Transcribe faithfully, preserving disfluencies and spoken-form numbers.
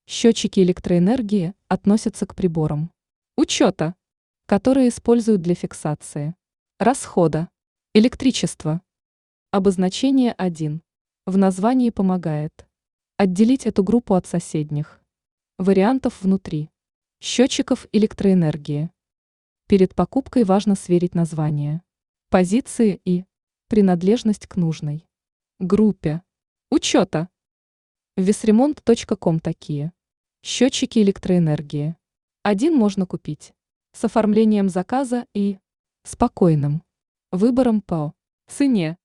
Счетчики электроэнергии относятся к приборам учета, которые используют для фиксации расхода электричества. Обозначение один. В названии помогает отделить эту группу от соседних вариантов внутри счетчиков электроэнергии. Перед покупкой важно сверить название, позиции и принадлежность к нужной группе учета. весремонт точка ком такие счетчики электроэнергии. Один можно купить с оформлением заказа и спокойным выбором по цене.